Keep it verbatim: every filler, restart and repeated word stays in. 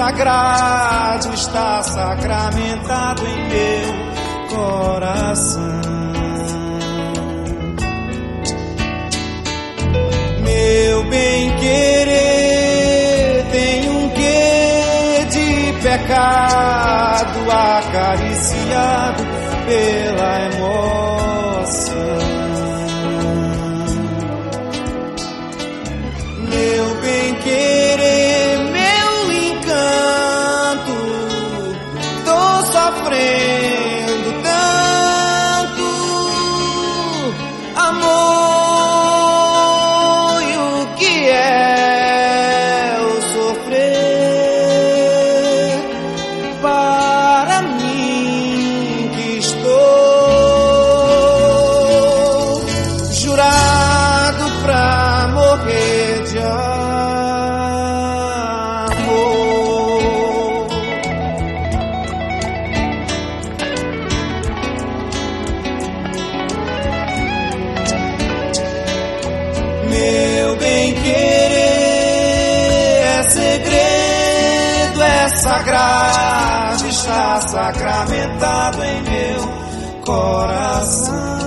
sagrado está sacramentado em meu coração. Meu bem-querer tem um quê de pecado acariciado pela emoção. Meu bem-querer, meu encanto, tô sofrendo tanto amor, e o que é o sofrer para mim que estou jurado pra morrer de amor. Meu bem-querer é segredo, é sagrado, está sacramentado em meu coração.